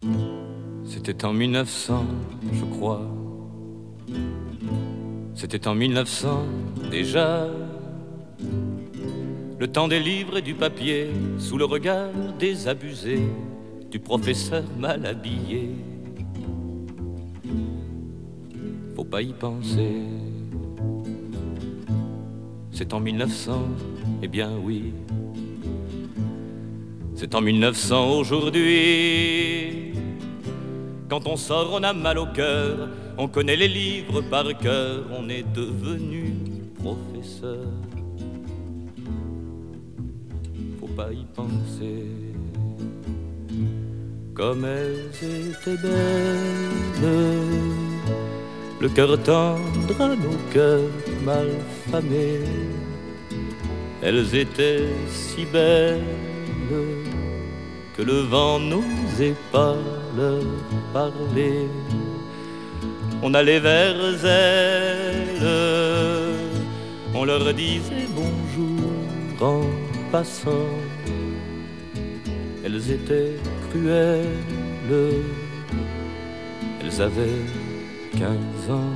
C'était en 1900, je crois. C'était en 1900 déjà. Le temps des livres et du papier, sous le regard désabusé du professeur mal habillé. Faut pas y penser. C'est en 1900, eh bien oui. C'est en 1900 aujourd'hui. Quand on sort, on a mal au cœur. On connaît les livres par cœur. On est devenu professeur. Faut pas y penser. Comme elles étaient belles, le cœur tendre à nos cœurs mal famés. Elles étaient si belles que le vent n'osait pas leur parler. On allait vers elles, on leur disait bonjour en passant. Elles étaient cruelles, elles avaient 15 ans.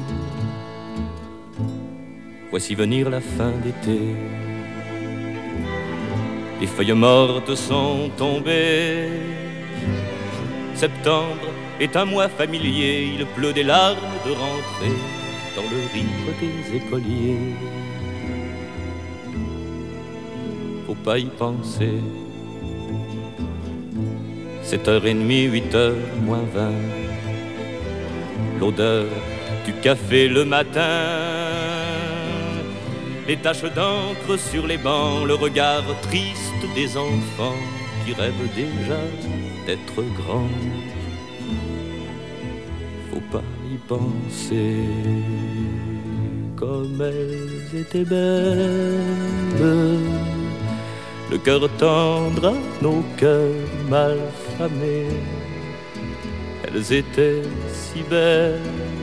Voici venir la fin d'été. Les feuilles mortes sont tombées. Septembre est un mois familier. Il pleut des larmes de rentrée dans le rire des écoliers. Faut pas y penser. 7h30, 8h moins 20. L'odeur du café le matin. Les taches d'encre sur les bancs, le regard triste des enfants qui rêvent déjà d'être grands. Faut pas y penser. Comme elles étaient belles, le cœur tendre à nos cœurs mal famés. Elles étaient si belles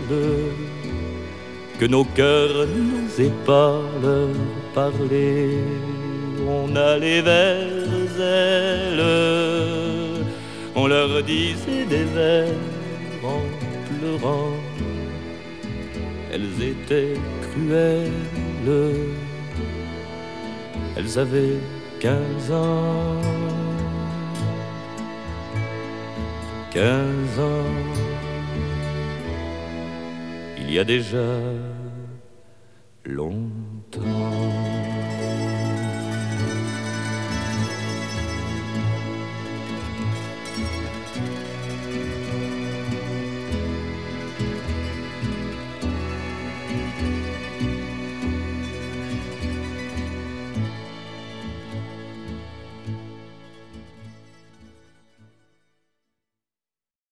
que nos cœurs n'osaient pas leur parler. On allait vers elles, on leur disait des vers en pleurant. Elles étaient cruelles, elles avaient 15 ans. 15 ans. Il y a déjà longtemps.